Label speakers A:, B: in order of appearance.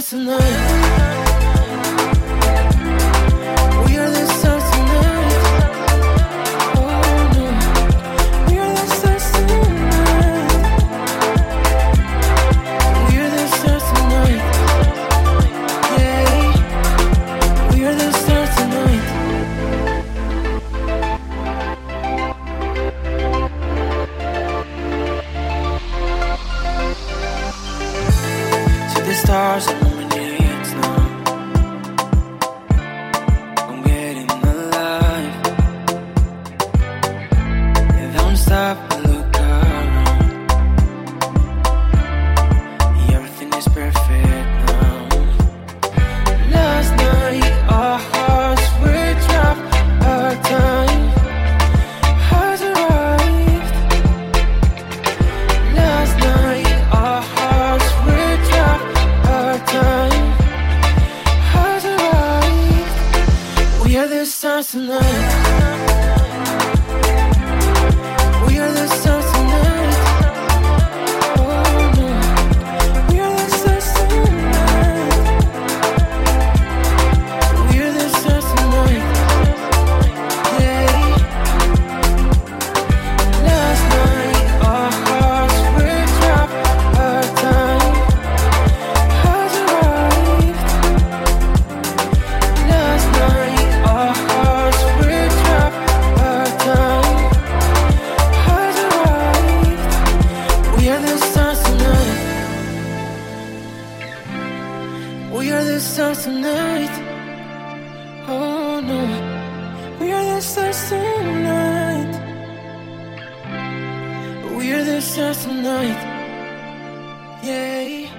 A: stars tonight. We are the stars tonight. Oh no, we are the stars tonight. We are the stars tonight. Yeah, we are the stars tonight. See the stars illuminate now. I'm getting alive. Yeah, don't stop and look around. Yeah, everything is perfect now. Last night our hearts were trapped. Our time has arrived. Last night our hearts were trapped. Our time has arrived. We are the stars tonight. We are the stars tonight. Oh no, we are the stars tonight. We are the stars tonight. Yeah. Last night our hearts were trapped. Our time has arrived. Last night our hearts were trapped. Our time has arrived. We are the stars tonight. We are the stars tonight. Oh no, we are the stars tonight. We are the stars tonight. Yeah.